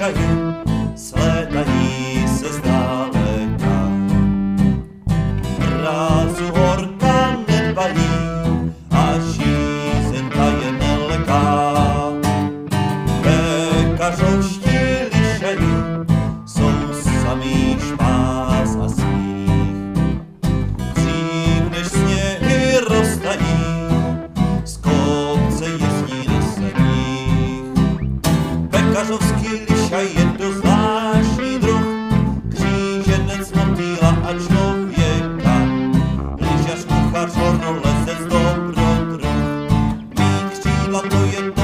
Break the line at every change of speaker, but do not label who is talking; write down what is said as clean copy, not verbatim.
lišají, slétají se zdáleka. Mrázu horka nedbají a žízeň ta je neleká. Pekařovští lišají jsou samý špás a smích. Dřív než sněhy roztají, z kopce jezdí na saních. Pekařovský lišaj je to zvláštní druh, kříženec motýla a člověka. Lyžař, kuchař, horolezec, dobrodruh, mít křídla to je to